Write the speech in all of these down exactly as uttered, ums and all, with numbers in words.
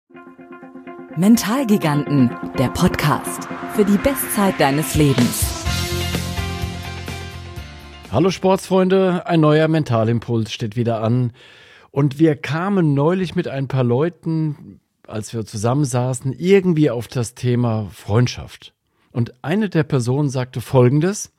Mentalgiganten, der Podcast für die Bestzeit deines Lebens. Hallo Sportsfreunde, ein neuer Mentalimpuls steht wieder an. Und wir kamen neulich mit ein paar Leuten, als wir zusammensaßen, irgendwie auf das Thema Freundschaft. Und eine der Personen sagte Folgendes: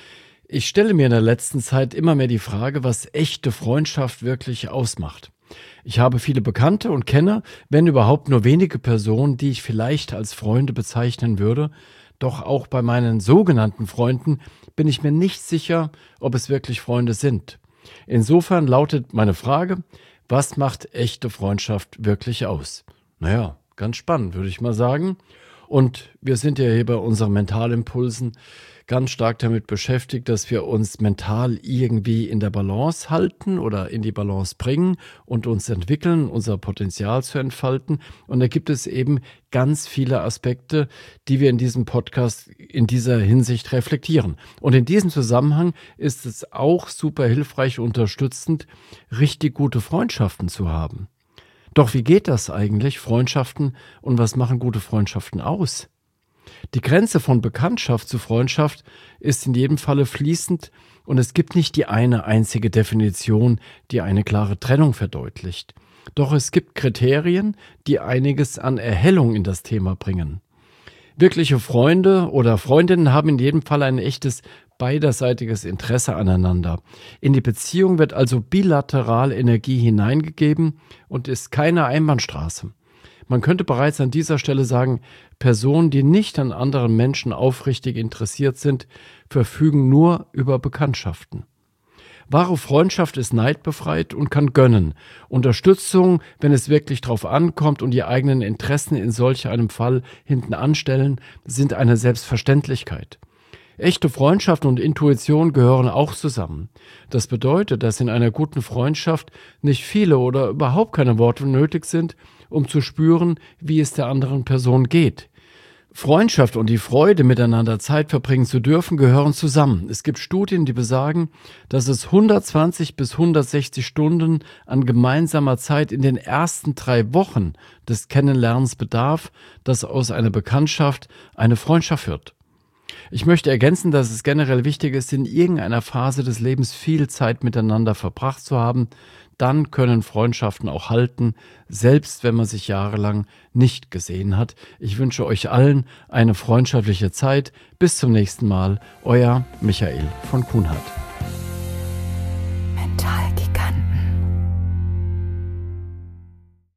Ich stelle mir in der letzten Zeit immer mehr die Frage, was echte Freundschaft wirklich ausmacht. Ich habe viele Bekannte und kenne, wenn überhaupt, nur wenige Personen, die ich vielleicht als Freunde bezeichnen würde. Doch auch bei meinen sogenannten Freunden bin ich mir nicht sicher, ob es wirklich Freunde sind. Insofern lautet meine Frage: Was macht echte Freundschaft wirklich aus? Naja, ganz spannend, würde ich mal sagen. Und wir sind ja hier bei unseren Mentalimpulsen ganz stark damit beschäftigt, dass wir uns mental irgendwie in der Balance halten oder in die Balance bringen und uns entwickeln, unser Potenzial zu entfalten. Und da gibt es eben ganz viele Aspekte, die wir in diesem Podcast in dieser Hinsicht reflektieren. Und in diesem Zusammenhang ist es auch super hilfreich und unterstützend, richtig gute Freundschaften zu haben. Doch wie geht das eigentlich, Freundschaften, und was machen gute Freundschaften aus? Die Grenze von Bekanntschaft zu Freundschaft ist in jedem Falle fließend und es gibt nicht die eine einzige Definition, die eine klare Trennung verdeutlicht. Doch es gibt Kriterien, die einiges an Erhellung in das Thema bringen. Wirkliche Freunde oder Freundinnen haben in jedem Fall ein echtes beiderseitiges Interesse aneinander. In die Beziehung wird also bilateral Energie hineingegeben und ist keine Einbahnstraße. Man könnte bereits an dieser Stelle sagen, Personen, die nicht an anderen Menschen aufrichtig interessiert sind, verfügen nur über Bekanntschaften. Wahre Freundschaft ist neidbefreit und kann gönnen. Unterstützung, wenn es wirklich drauf ankommt, und die eigenen Interessen in solch einem Fall hinten anstellen, sind eine Selbstverständlichkeit. Echte Freundschaft und Intuition gehören auch zusammen. Das bedeutet, dass in einer guten Freundschaft nicht viele oder überhaupt keine Worte nötig sind, um zu spüren, wie es der anderen Person geht. Freundschaft und die Freude, miteinander Zeit verbringen zu dürfen, gehören zusammen. Es gibt Studien, die besagen, dass es hundertzwanzig bis hundertsechzig Stunden an gemeinsamer Zeit in den ersten drei Wochen des Kennenlernens bedarf, dass aus einer Bekanntschaft eine Freundschaft wird. Ich möchte ergänzen, dass es generell wichtig ist, in irgendeiner Phase des Lebens viel Zeit miteinander verbracht zu haben. Dann können Freundschaften auch halten, selbst wenn man sich jahrelang nicht gesehen hat. Ich wünsche euch allen eine freundschaftliche Zeit. Bis zum nächsten Mal. Euer Michael von Kuhnhardt.